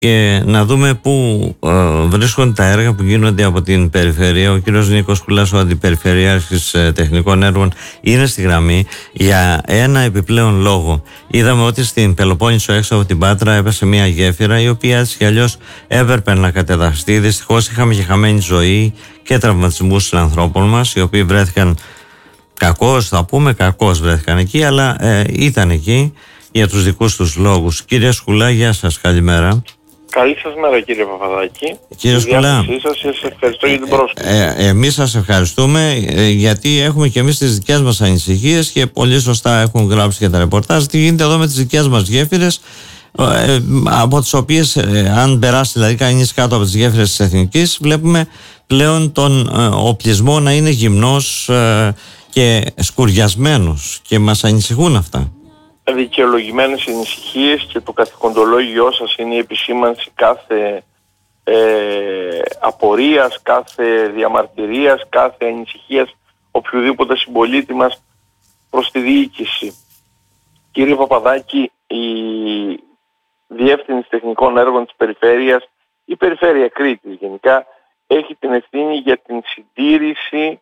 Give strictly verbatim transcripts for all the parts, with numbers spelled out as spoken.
και να δούμε πού ε, βρίσκονται τα έργα που γίνονται από την περιφέρεια. Ο κύριος Νίκος Κουλάς, ο Αντιπεριφερειάρχης ε, Τεχνικών Έργων, είναι στη γραμμή για ένα επιπλέον λόγο. Είδαμε ότι στην Πελοπόννησο, έξω από την Πάτρα, έπεσε μια γέφυρα η οποία έτσι κι αλλιώς έπρεπε να κατεδαφιστεί. Δυστυχώς είχαμε και χαμένη ζωή και τραυματισμούς των ανθρώπων μας, οι οποίοι βρέθηκαν κακώς, θα πούμε, κακώς βρέθηκαν εκεί, αλλά ε, ήταν εκεί για τους δικούς τους λόγους. Κύριε Σκουλά, γεια σας, καλημέρα. Καλή σας μέρα, κύριε Παπαδάκη. Κύριε Σκουλά, σας, σας ευχαριστώ για την πρόσκληση. Ε, ε, εμείς σας ευχαριστούμε, ε, γιατί έχουμε και εμείς τις δικές μας ανησυχίες και πολύ σωστά έχουν γράψει και τα ρεπορτάζ. Τι γίνεται εδώ με τις δικές μας γέφυρες, ε, από τις οποίες, ε, αν περάσει δηλαδή κανείς κάτω από τις γέφυρες της Εθνικής, βλέπουμε πλέον τον ε, οπλισμό να είναι γυμνός ε, και σκουριασμένος, και μας ανησυχούν αυτά. Δικαιολογημένες ανησυχίες, και το καθηκοντολόγιό σας είναι η επισήμανση κάθε ε, απορίας, κάθε διαμαρτυρίας, κάθε ανησυχίας οποιοδήποτε συμπολίτη μας προς τη διοίκηση. Κύριε Παπαδάκη, η Διεύθυνση Τεχνικών Έργων της Περιφέρειας, η Περιφέρεια Κρήτης γενικά, έχει την ευθύνη για την συντήρηση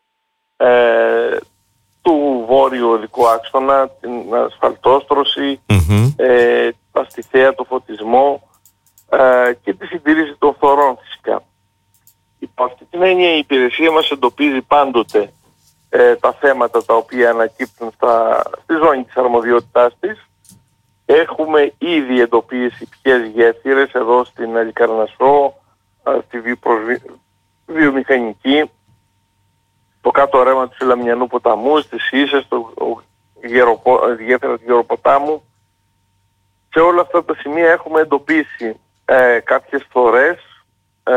ε, του βόρειου οδικού άξονα, την ασφαλτόστρωση, mm-hmm. ε, τα στιθέα, το φωτισμό ε, και τη συντήρηση των φθορών φυσικά. Υπό αυτή την έννοια η υπηρεσία μας εντοπίζει πάντοτε ε, τα θέματα τα οποία ανακύπτουν στα, στη ζώνη της αρμοδιότητάς της. Έχουμε ήδη εντοπίσει ποιες γέφυρες εδώ στην Αλικαρνασσό, στη βι, βιομηχανική, το κάτω ρέμα του Σιλαμιανού ποταμού, στις Ίσες, το γεροπο, γέφυρα του Γεροποτάμου. Σε όλα αυτά τα σημεία έχουμε εντοπίσει ε, κάποιες φορές, ε,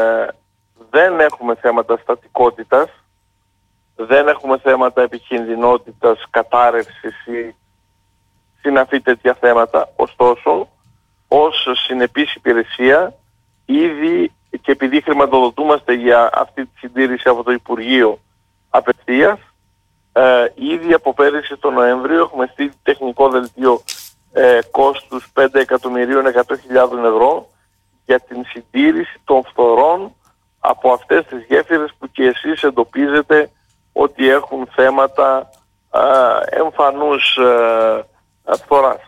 δεν έχουμε θέματα στατικότητας, δεν έχουμε θέματα επικινδυνότητας, κατάρρευσης ή συναφή τέτοια θέματα. Ωστόσο, ως συνεπής υπηρεσία, ήδη, και επειδή χρηματοδοτούμαστε για αυτή τη συντήρηση από το Υπουργείο απευθείας, ε, ήδη από πέρυσι τον Νοέμβριο έχουμε στείλει τεχνικό δελτίο ε, κόστους πέντε εκατομμυρίων εκατό χιλιάδων ευρώ για την συντήρηση των φθορών από αυτές τις γέφυρες που και εσείς εντοπίζετε ότι έχουν θέματα ε, εμφανούς ε, φθοράς.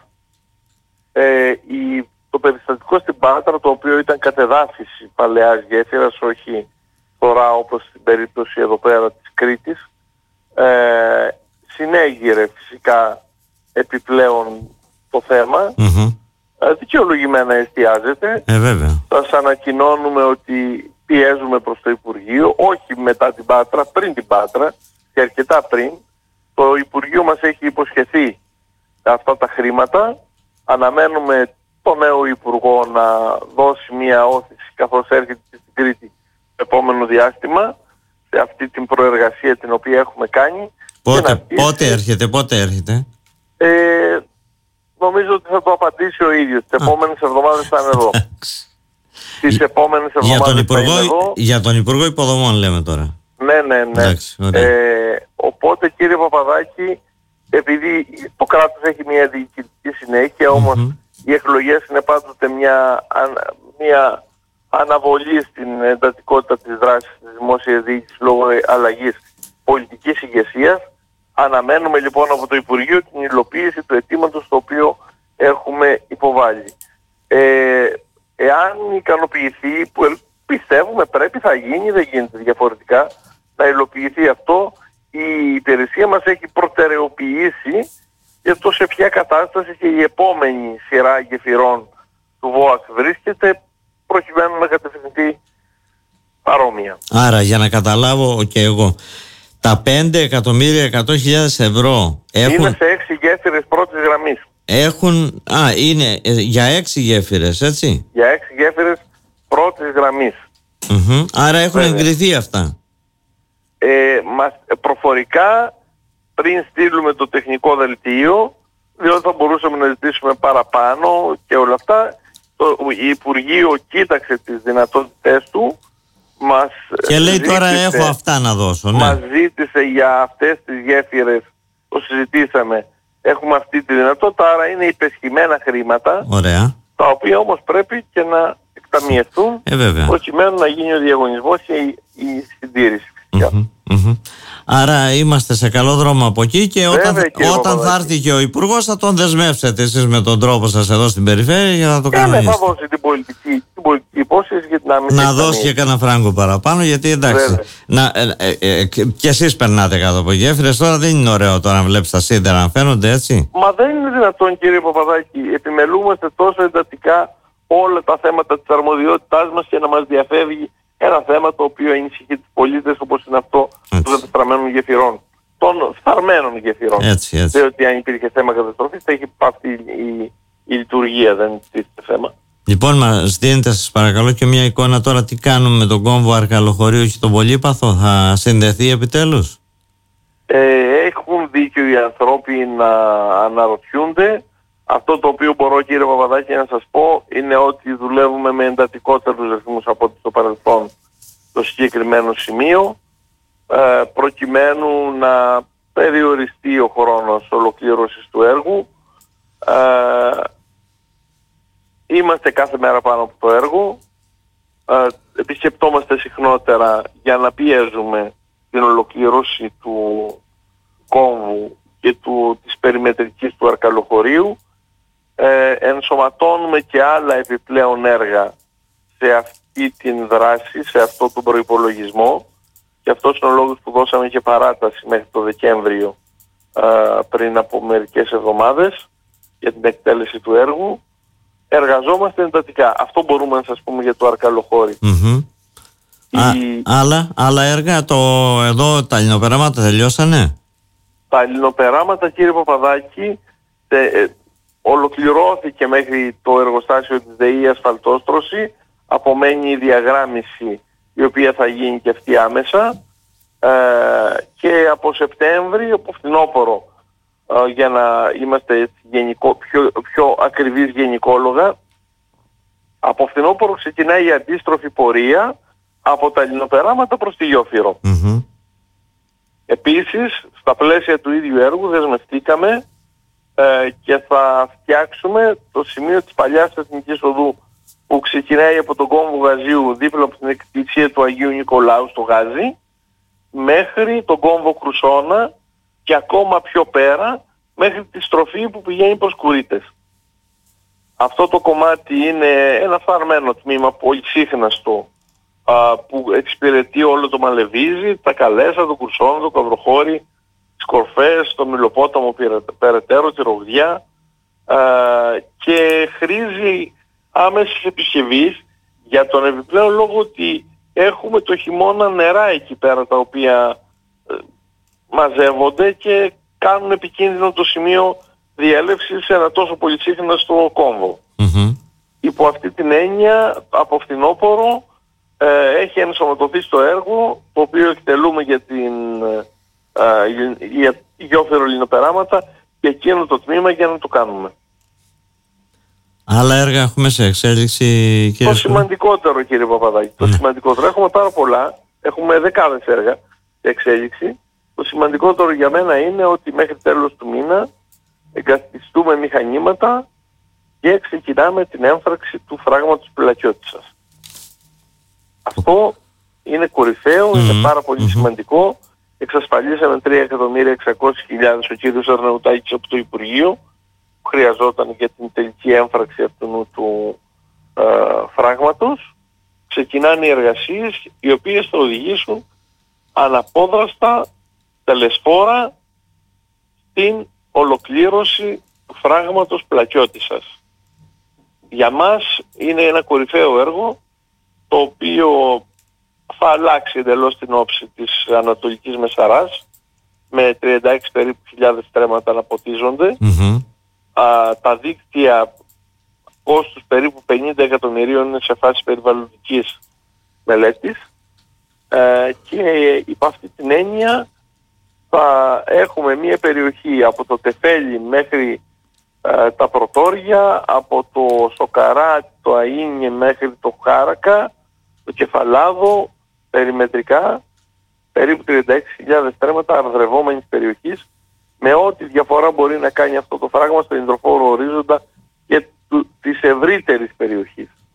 Ε, η, το περιστατικό στην Πάτρα, το οποίο ήταν κατεδάφιση παλαιάς γέφυρας, όχι φθορά όπως στην περίπτωση εδώ πέρα της Κρήτης, ε, συνέγειρε φυσικά επιπλέον το θέμα. Mm-hmm. ε, δικαιολογημένα εστιάζεται. ε, βέβαια. Σας ανακοινώνουμε ότι πιέζουμε προς το Υπουργείο, όχι μετά την Πάτρα, πριν την Πάτρα και αρκετά πριν. Το Υπουργείο μας έχει υποσχεθεί αυτά τα χρήματα. Αναμένουμε το νέο Υπουργό να δώσει μια όθηση καθώς έρχεται στην Κρήτη το επόμενο διάστημα, σε αυτή την προεργασία την οποία έχουμε κάνει. Πότε, πότε έρχεται, πότε έρχεται. Ε, νομίζω ότι θα το απαντήσει ο ίδιος. Τις επόμενες εβδομάδες θα είναι εδώ. Τις επόμενες εβδομάδες θα είναι εδώ. Για τον Υπουργό Υποδομών λέμε τώρα. Ναι, ναι, ναι. Εντάξει, ε, οπότε κύριε Παπαδάκη, επειδή το κράτος έχει μια διοικητική συνέχεια, όμως mm-hmm. οι εκλογές είναι πάντοτε μια, μια αναβολή στην εντατικότητα της δράσης της δημόσιας διοίκησης λόγω αλλαγής πολιτικής ηγεσίας. Αναμένουμε λοιπόν από το Υπουργείο την υλοποίηση του αιτήματος το οποίο έχουμε υποβάλει. Ε, εάν ικανοποιηθεί, που πιστεύουμε πρέπει, θα γίνει, δεν γίνεται διαφορετικά, να υλοποιηθεί αυτό, η υπηρεσία μας έχει προτεραιοποιήσει για το σε ποια κατάσταση και η επόμενη σειρά γεφυρών του ΒΟΑΚ βρίσκεται, προκειμένου να κατευθυνθεί παρόμοια. Άρα, για να καταλάβω και εγώ, τα πέντε εκατομμύρια εκατό χιλιάδες ευρώ έχουν... είναι σε έξι γέφυρες πρώτης γραμμής. Έχουν... Α, είναι για έξι γέφυρες, έτσι. Για έξι γέφυρες πρώτης γραμμής. Mm-hmm. Άρα έχουν Βέβαια. εγκριθεί αυτά. Ε, μας, προφορικά, πριν στείλουμε το τεχνικό δελτίο, διότι θα μπορούσαμε να ζητήσουμε παραπάνω και όλα αυτά, το Υπουργείο κοίταξε τις δυνατότητες του, μας και λέει ζήτησε, τώρα έχω αυτά να δώσω. Ναι. Μας ζήτησε για αυτές τις γέφυρες, το συζητήσαμε, έχουμε αυτή τη δυνατότητα, άρα είναι υπεσχημένα χρήματα. Ωραία. Τα οποία όμως πρέπει και να εκταμιευτούν ε, προκειμένου να γίνει ο διαγωνισμός και η, η συντήρηση. Mm-hmm, mm-hmm. Άρα είμαστε σε καλό δρόμο από εκεί και όταν, Βέβαια, όταν θα έρθει και ο Υπουργός θα τον δεσμεύσετε εσείς με τον τρόπο σας εδώ στην περιφέρεια για να το κανονίσετε. Ναι, θα δώσει την πολιτική, την πολιτική υπόσχεση για να μην να δώσει και κανένα φράγκο παραπάνω, γιατί εντάξει να, ε, ε, ε, και εσείς περνάτε κάτω από γέφυρες, τώρα δεν είναι ωραίο τώρα να βλέπεις τα σίδερα να φαίνονται έτσι. Μα δεν είναι δυνατόν, κύριε Παπαδάκη, επιμελούμαστε τόσο εντατικά όλα τα θέματα της αρμοδιότητάς μας και να μας διαφεύγει ένα θέμα το οποίο ενισχύει τους πολίτες, όπως είναι αυτό έτσι. Των κατεστραμμένων γεφυρών, των φθαρμένων γεφυρών. Έτσι, έτσι. Διότι αν υπήρχε θέμα καταστροφής θα έχει πάψει η, η, η λειτουργία, δεν υπήρχε θέμα. Λοιπόν, μας δίνετε σας παρακαλώ και μια εικόνα τώρα τι κάνουμε με τον κόμβο Αρκαλοχωρίου και τον Πολύπαθο, θα συνδεθεί επιτέλους? Ε, έχουν δίκιο οι άνθρωποι να αναρωτιούνται. Αυτό το οποίο μπορώ, κύριε Παπαδάκη, να σας πω είναι ότι δουλεύουμε με εντατικότερους ρυθμούς από ό,τι στο παρελθόν το συγκεκριμένο σημείο, ε, προκειμένου να περιοριστεί ο χρόνος ολοκλήρωσης του έργου. Ε, είμαστε κάθε μέρα πάνω από το έργο, ε, επισκεπτόμαστε συχνότερα για να πιέζουμε την ολοκλήρωση του κόμβου και του, της περιμετρικής του Αρκαλοχωρίου. Ε, ενσωματώνουμε και άλλα επιπλέον έργα σε αυτή την δράση, σε αυτό τον προϋπολογισμό, και αυτός είναι ο λόγος που δώσαμε και παράταση μέχρι το Δεκέμβριο ε, πριν από μερικές εβδομάδες για την εκτέλεση του έργου. Εργαζόμαστε εντατικά. Αυτό μπορούμε να σας πούμε για το Αρκαλοχώρι. Mm-hmm. Η... Α, άλλα, άλλα έργα, το, εδώ τα λινοπεράματα τελειώσανε? Τα λινοπεράματα, κύριε Παπαδάκη, τε, ε, ολοκληρώθηκε μέχρι το εργοστάσιο της ΔΕΗ ασφαλτόστρωση, απομένει η διαγράμμιση η οποία θα γίνει και αυτή άμεσα, ε, και από Σεπτέμβρη, από φθινόπωρο, ε, για να είμαστε γενικό, πιο, πιο ακριβείς γενικόλογα, από φθινόπωρο ξεκινάει η αντίστροφη πορεία από τα λινοπεράματα προς τη Γιόφυρο. Mm-hmm. Επίσης, στα πλαίσια του ίδιου έργου δεσμευτήκαμε ε, και θα φτιάξουμε το σημείο της παλιάς Εθνικής Οδού που ξεκινάει από τον κόμβο Γαζίου δίπλα από την εκκλησία του Αγίου Νικολάου στο Γάζι μέχρι τον κόμβο Κρουσόνα και ακόμα πιο πέρα μέχρι τη στροφή που πηγαίνει προς Κουρίτες. Αυτό το κομμάτι είναι ένα φθαρμένο τμήμα πολυσύχναστο που εξυπηρετεί όλο το Μαλεβίζι, τα Καλέσα, το Κουρσόνα, το Καυροχώρι, τις Κορφές, το Μιλοπόταμο περαιτέρω, τη Ρογδιά, και χρήζει άμεσης επισκευής για τον επιπλέον λόγο ότι έχουμε το χειμώνα νερά εκεί πέρα τα οποία μαζεύονται και κάνουν επικίνδυνο το σημείο διέλευσης σε ένα τόσο πολυσύχναστο κόμβο. Mm-hmm. Υπό αυτή την έννοια, από φθινόπωρο ε, έχει ενσωματωθεί στο έργο, το οποίο εκτελούμε για την ε, για Γιόφυρο λινοπεράματα και εκείνο το τμήμα για να το κάνουμε. Άλλα έργα έχουμε σε εξέλιξη, κύριε? Το σημαντικότερο, κύριε Παπαδάκη, το mm. σημαντικότερο, έχουμε πάρα πολλά, έχουμε δεκάδες έργα σε εξέλιξη. Το σημαντικότερο για μένα είναι ότι μέχρι τέλος του μήνα εγκαθιστούμε μηχανήματα και ξεκινάμε την έμφραξη του φράγματος Πλακιώτισσας. Αυτό είναι κορυφαίο, mm-hmm. είναι πάρα πολύ mm-hmm. σημαντικό. Εξασφαλίσαμε τρία εκατομμύρια εξακόσιες χιλιάδες ο κύριος Αρναουτάκης από το Υπουργείο που χρειαζόταν για την τελική έμφραξη αυτού του ε, φράγματος. Ξεκινάνε οι εργασίες οι οποίες θα οδηγήσουν αναπόδραστα, τελεσφόρα στην ολοκλήρωση του φράγματος Πλακιώτισσας. Για μας είναι ένα κορυφαίο έργο το οποίο θα αλλάξει εντελώς την όψη της Ανατολικής Μεσαράς με τριάντα έξι περίπου χιλιάδες στρέμματα να ποτίζονται. Mm-hmm. Α, τα δίκτυα κόστους περίπου πενήντα εκατομμυρίων είναι σε φάση περιβαλλοντικής μελέτης, ε, και υπ' αυτή την έννοια θα έχουμε μια περιοχή από το Τεφέλι μέχρι ε, τα Πρωτόρια, από το Σοκαρά, το Αΐνιε μέχρι το Χάρακα, το Κεφαλάδο, περιμετρικά, περίπου τριάντα έξι χιλιάδες στρέμματα αρδρευόμενης περιοχής, με ό,τι διαφορά μπορεί να κάνει αυτό το φράγμα στο υδροφόρο ορίζοντα και του, της ευρύτερης περιοχής.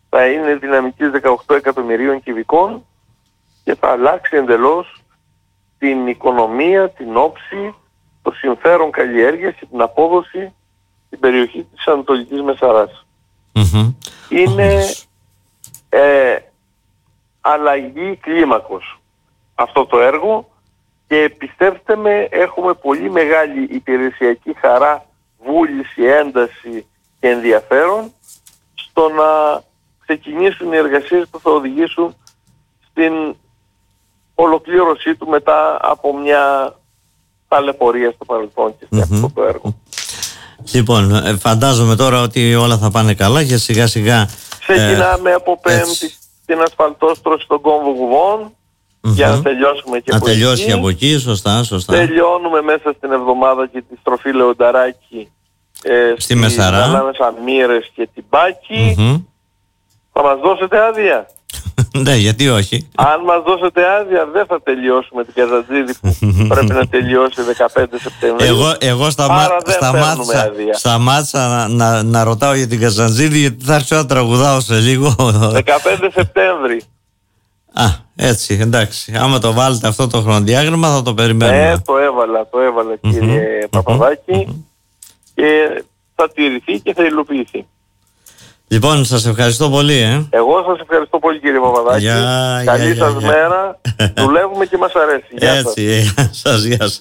θα είναι δυναμικής δεκαοκτώ εκατομμυρίων κυβικών και θα αλλάξει εντελώς την οικονομία, την όψη, το συμφέρον καλλιέργειας και την απόδοση στην περιοχή της Ανατολικής Μεσαράς. Mm-hmm. Είναι ε, αλλαγή κλίμακος αυτό το έργο και πιστέψτε με, έχουμε πολύ μεγάλη υπηρεσιακή χαρά, βούληση, ένταση και ενδιαφέρον στο να ξεκινήσουν οι εργασίες που θα οδηγήσουν στην ολοκλήρωσή του μετά από μια ταλαιπωρία στο παρελθόν και σε mm-hmm. αυτό το έργο. Λοιπόν, φαντάζομαι τώρα ότι όλα θα πάνε καλά και σιγά σιγά... Ξεκινάμε ε, από Πέμπτη έτσι. την ασφαλτόστρωση των κόμβων Γουβών mm-hmm. για να τελειώσουμε και να από τελειώσει εκεί. από εκεί, σωστά, σωστά. Τελειώνουμε μέσα στην εβδομάδα και τη στροφή Λεονταράκη ε, στη Μεσαρά, ανάμεσα Μύρες και Τιμπάκη. Mm-hmm. Θα μας δώσετε άδεια? Ναι, γιατί όχι. Αν μας δώσετε άδεια δεν θα τελειώσουμε την Καζαντζίδη που πρέπει να τελειώσει δεκαπέντε Σεπτεμβρίου. Εγώ, εγώ σταμά, σταμάτησα, σταμάτησα να, να, να ρωτάω για την Καζαντζίδη, γιατί θα έρθω να τραγουδάω σε λίγο. δεκαπέντε Σεπτέμβρη. Α, έτσι, εντάξει. Άμα το βάλετε αυτό το χρονοδιάγραμμα θα το περιμένουμε. Ναι, το έβαλα, το έβαλα κύριε mm-hmm. Παπαδάκη mm-hmm. και θα τηρηθεί και θα υλοποιηθεί. Λοιπόν, σας ευχαριστώ πολύ. Ε. Εγώ σας ευχαριστώ πολύ κύριε Παπαδάκη. Για, Καλή για, σας για, μέρα. Δουλεύουμε και μας αρέσει. Γεια έτσι, σας. Γεια σας, γεια σας.